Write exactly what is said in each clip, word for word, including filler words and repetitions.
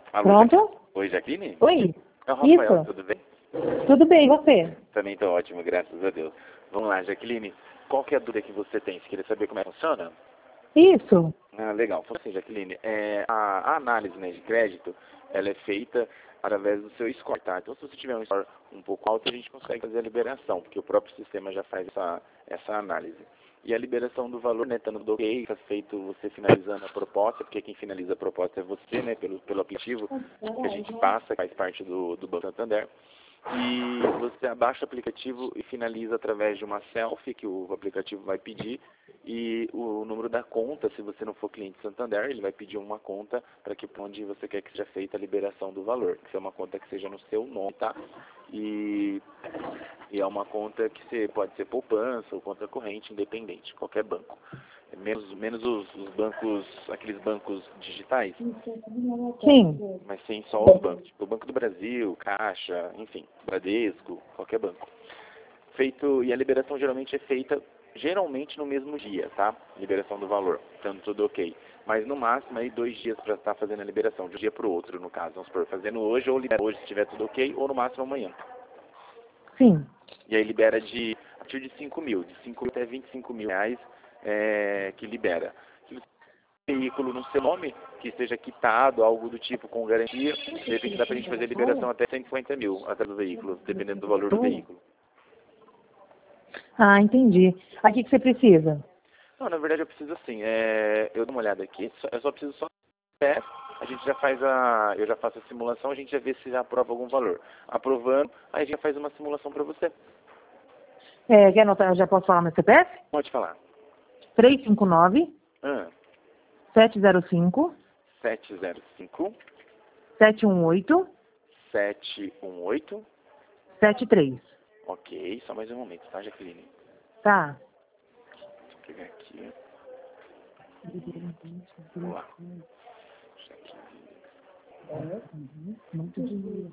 Alô, Pronto? Jaqueline? Oi, Jaqueline? Oi. É o Rafael, Isso. tudo bem? Tudo bem, e você? Também tô ótimo, graças a Deus. Vamos lá, Jaqueline. Qual que é a dúvida que você tem? Você queria saber como é que funciona? Isso. Ah, legal. Então, assim, Jaqueline, é, a, a análise, né, de crédito, ela é feita através do seu score, tá? Então, se você tiver um score um pouco alto, a gente consegue fazer a liberação, porque o próprio sistema já faz essa, essa análise. E a liberação do valor, né, estando do ok, está feito você finalizando a proposta, porque quem finaliza a proposta é você, né, pelo, pelo aplicativo que a gente passa, que faz parte do, do Banco Santander. E você abaixa o aplicativo e finaliza através de uma selfie que o aplicativo vai pedir, e o número da conta, se você não for cliente Santander, ele vai pedir uma conta para que onde você quer que seja feita a liberação do valor, que é uma conta que seja no seu nome, tá? E, e é uma conta que você, pode ser poupança ou conta corrente, independente, qualquer banco. Menos, menos os, os bancos, aqueles bancos digitais. Sim. Mas sim só os bancos, tipo o Banco do Brasil, Caixa, enfim, Bradesco, qualquer banco. Feito, e a liberação geralmente é feita geralmente no mesmo dia, tá? Liberação do valor, estando tudo ok. Mas no máximo aí dois dias para estar fazendo a liberação, de um dia para o outro, no caso. Vamos supor, fazendo hoje ou libera hoje se tiver tudo ok, ou no máximo amanhã. Sim. E aí libera de, a partir de cinco mil, de cinco mil até vinte e cinco mil reais é, que libera. Se você tem um veículo no seu nome, que esteja quitado, algo do tipo com garantia, de repente dá pra gente fazer liberação até cento e cinquenta mil atrás do veículo, dependendo do valor do veículo. Ah, entendi. Aqui que você precisa? Não, na verdade eu preciso assim, é, eu dou uma olhada aqui, só- eu só preciso só pé, a gente já faz a, eu já faço a simulação, a gente já vê se já aprova algum valor. Aprovando, aí a gente já faz uma simulação para você. É, quer anotar? Eu já posso falar meu C P F? Pode falar. três cinco nove, Ah, sete zero cinco, sete zero cinco, sete um oito, sete um oito. sete três. Ok, só mais um momento, tá, Jaqueline? Tá. Deixa eu pegar aqui. Vamos lá. Muito dinheiro.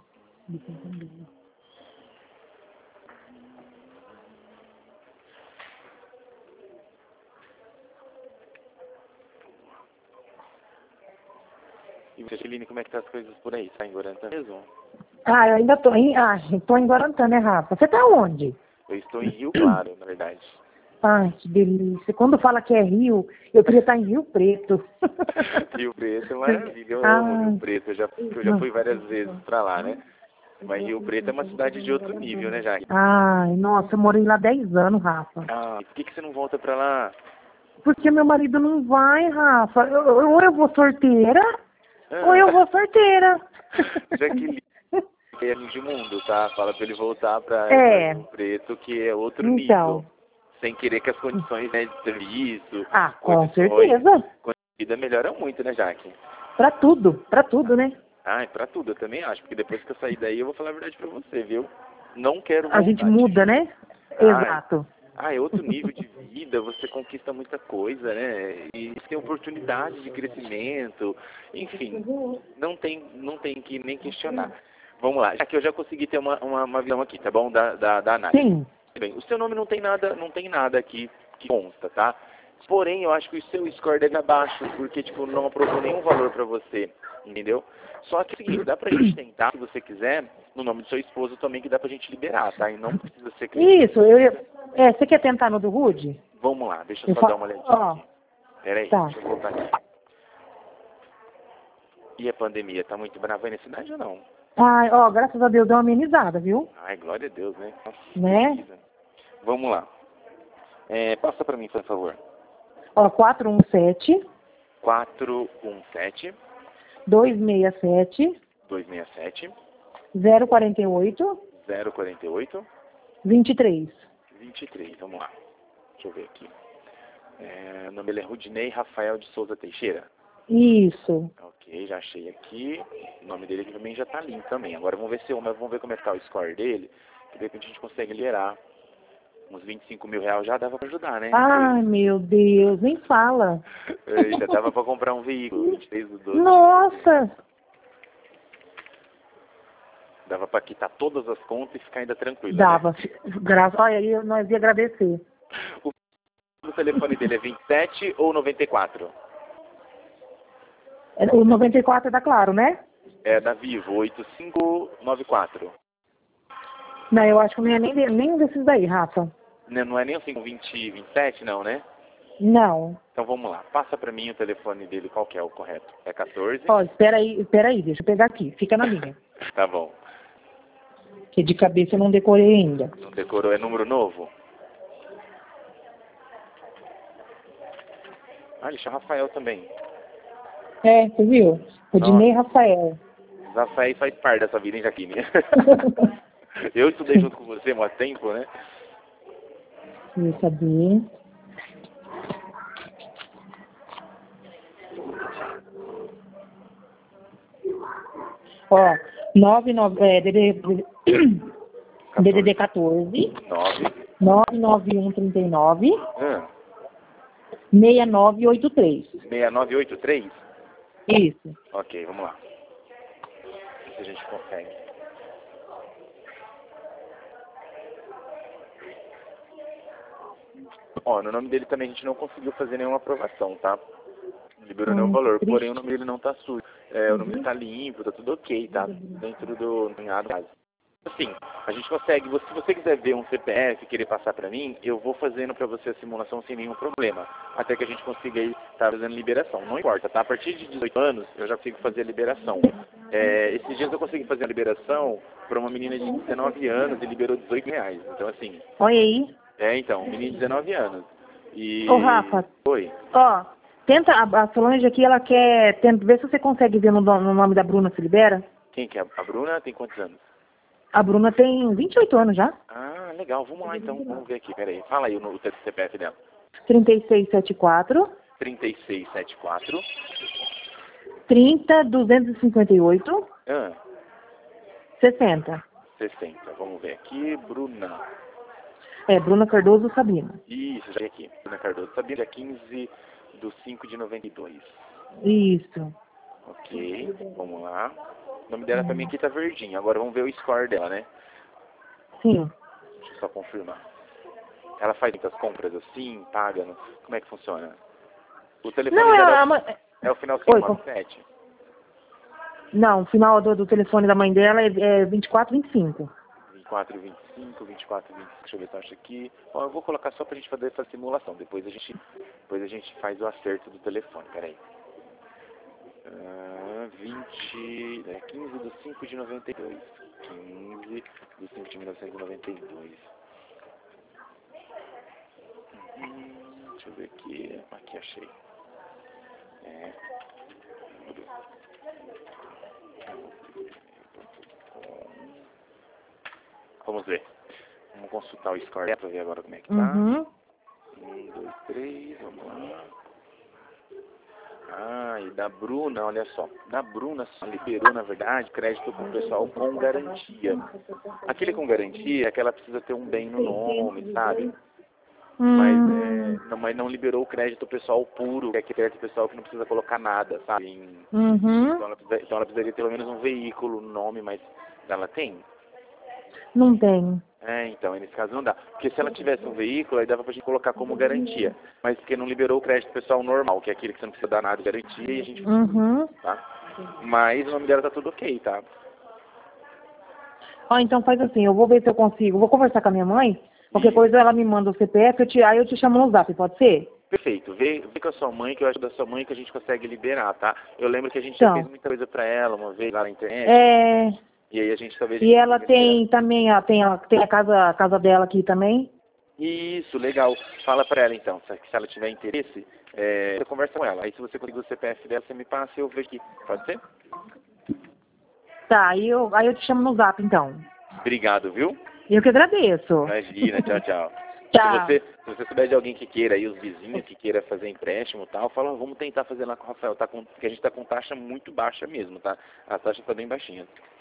E você, Jaqueline, como é que tá as coisas por aí? Tá em Guarantã mesmo? Ah, eu ainda tô em, ah, tô em Guarantã, né, Rafa? Você tá onde? Eu estou em Rio Claro, na verdade. Ai, que delícia. Quando fala que é Rio, eu queria estar em Rio Preto. Rio Preto é maravilha, eu amo Rio Ai, Preto. Eu já, eu já fui várias vezes pra lá, né? Mas Rio Preto é uma cidade de outro nível, né, Jaque? ai, nossa, eu morei lá dez anos, Rafa. Ah, e por que, que você não volta pra lá? Porque meu marido não vai, Rafa. Eu- eu- ou eu vou sorteira, ou eu Ah, vou sorteira. Jaqueline é de mundo, tá? Fala pra ele voltar pra, pra É, Rio Preto, que é outro nível. então. Sem querer que as condições, né, de serviço, Ah, com condições, certeza. condições de vida melhoram muito, né, Jaque? Pra tudo, pra tudo, né? Ah, e pra tudo, eu também acho, porque depois que eu sair daí eu vou falar a verdade pra você, viu? Não quero A gente voltar de muda, jeito. né? Ah, Exato. ah, é outro nível de vida, você conquista muita coisa, né? E tem oportunidade de crescimento, enfim, não tem, não tem que nem questionar. Vamos lá, já que eu já consegui ter uma, uma, uma visão aqui, tá bom? Da, da, da análise. Sim. Bem, o seu nome não tem nada, não tem nada aqui que consta, tá? Porém, eu acho que o seu score deve abaixo, porque, tipo, não aprovou nenhum valor pra você, entendeu? Só que é o seguinte, dá pra gente tentar, se você quiser, no nome do seu esposo também, que dá pra gente liberar, tá? E não precisa ser cliente. Isso, eu ia... É, você quer tentar no do Rude? Vamos lá, deixa eu Eu só fa... dar uma olhadinha Ó, aqui. Peraí, tá. deixa eu voltar aqui. E a pandemia, tá muito brava aí na cidade ou não? Ai, ó, graças a Deus deu uma amenizada, viu? Ai, glória a Deus, né? Nossa, Né? pesquisa. Vamos lá. É, passa pra mim, por favor. Ó, quatro um sete, quatro um sete, dois seis sete, dois seis sete, zero quatro oito, zero quatro oito, vinte e três. vinte e três. Vamos lá. Deixa eu ver aqui. É, o nome dele é Rudinei Rafael de Souza Teixeira. Isso. Ok, já achei aqui. O nome dele aqui também já tá limpo também. Agora vamos ver se eu, vamos ver como é que tá o score dele. Que de repente a gente consegue liberar. Uns vinte e cinco mil reais já dava pra ajudar, né? Ai, meu Deus, nem fala. É, já dava pra comprar um veículo. vinte e três do doze. Nossa! Dava pra quitar todas as contas e ficar ainda tranquilo. Dava. Né? Graças, olha, aí nós ia agradecer. O telefone dele é vinte e sete ou noventa e quatro? É, o noventa e quatro é da Claro, né? É da Vivo, oito cinco nove quatro. Não, eu acho que não é nem, de- nem desses daí, Rafa. Não, não é nem o cinco vinte, vinte e sete, não, né? Não. Então vamos lá. Passa pra mim o telefone dele, qual que é o correto? É quatorze? Ó, espera aí, espera aí, deixa eu pegar aqui. Fica na linha. Tá bom. Que de cabeça eu não decorei ainda. Não decorou, é número novo? Ah, ele chama Rafael também. É, você viu? Rodinei Rafael. Rafael faz parte dessa vida, hein, Jaquine? Eu estudei junto com você há muito tempo, né? Eu sabia. Ó, nove nove é, D D D D quatorze, nove. nove nove um trinta e nove, Ah, seis nove oito três. seis nove oito três? Isso. Ok, vamos lá. Ver se a gente consegue. Ó, no nome dele também a gente não conseguiu fazer nenhuma aprovação, tá? Liberou nenhum Hum, valor, triste. porém o nome dele não tá sujo. É, o nome dele tá limpo, tá tudo ok, tá? Dentro do cunhado base. Assim, a gente consegue, se você quiser ver um C P F e querer passar pra mim, eu vou fazendo pra você a simulação sem nenhum problema. Até que a gente consiga aí estar fazendo liberação. Não importa, tá? A partir de dezoito anos eu já consigo fazer a liberação. É, esses dias eu consegui fazer a liberação pra uma menina de dezenove anos e liberou dezoito reais. Então assim, Olha aí. é então, um menino de dezenove anos. E... Ô, Rafa. Oi. Ó, tenta, a, a Solange aqui, ela quer, tenta, ver se você consegue ver no, no nome da Bruna se libera. Quem que é? A Bruna tem quantos anos? A Bruna tem vinte e oito anos já. Ah, legal. Vamos lá então. Vamos ver aqui. Pera aí. Fala aí o, o C P F dela. trinta e seis setenta e quatro, trinta e seis setenta e quatro. trinta duzentos e cinquenta e oito, Ah, sessenta. sessenta. Vamos ver aqui. Bruna. É, Bruna Cardoso Sabina. Isso, já vi aqui. Bruna Cardoso. Sabia? Dia quinze do cinco de noventa e dois. Isso. Ok. Vamos lá. O nome dela também aqui tá verdinho. Agora vamos ver o score dela, né? Sim. Deixa eu só confirmar. Ela faz muitas compras assim? Paga? Não? Como é que funciona? O telefone Não, é dela a... ma- é o final Oi, cinco nove sete. Não, o final do, do telefone da mãe dela é, é vinte e quatro vinte e cinco. vinte e quatro, vinte e cinco, vinte e quatro, vinte e cinco, deixa eu ver se eu acho aqui. Ó, eu vou colocar só pra gente fazer essa simulação. Depois a gente, depois a gente faz o acerto do telefone. Peraí. Ah, vinte, é, quinze do cinco de noventa e dois. quinze do cinco de mil novecentos e noventa e dois. Hum, deixa eu ver aqui. Aqui achei. É. Vamos ver. Vamos consultar o score para ver agora como é que tá. Uhum. Um, dois, três, vamos lá. Ah, e da Bruna, olha só. Da Bruna só liberou, na verdade, crédito para o pessoal com garantia. Aquele com garantia é que ela precisa ter um bem no nome, sabe? Mas, Hum. é, não, mas não liberou o crédito pessoal puro, que é aquele crédito pessoal que não precisa colocar nada, sabe? Em- Uhum. então, ela precisa- então ela precisaria ter pelo menos um veículo no nome, mas ela tem? Não tem. É, então, nesse caso não dá. Porque se ela tivesse um veículo, aí dava pra gente colocar como garantia. Mas porque não liberou o crédito pessoal normal, que é aquele que você não precisa dar nada de garantia e a gente... Uhum. Tá? Mas o nome dela tá tudo ok, tá? Ó, então faz assim, eu vou ver se eu consigo. Vou conversar com a minha mãe. Qualquer Isso. coisa ela me manda o C P F, eu te, aí eu te chamo no zap, pode ser? Perfeito. Vê, vê com a sua mãe, que eu acho da sua mãe que a gente consegue liberar, tá? Eu lembro que a gente já Então. fez muita coisa pra ela uma vez lá na internet. É. E aí a gente talvez... E ela tem também, a, tem, a, tem a casa, a casa dela aqui também. Isso, legal. Fala pra ela então, se se ela tiver interesse, é, você conversa com ela. Aí se você conseguir o C P F dela, você me passa e eu vejo aqui. Pode ser? Tá, aí eu, aí eu te chamo no zap então. Obrigado, viu? Eu que agradeço. Imagina, tchau, tchau. Tchau. Se você, se você souber de alguém que queira aí, os vizinhos que queira fazer empréstimo e tal, fala, vamos tentar fazer lá com o Rafael, tá com, porque a gente tá com taxa muito baixa mesmo, tá? A taxa tá bem baixinha.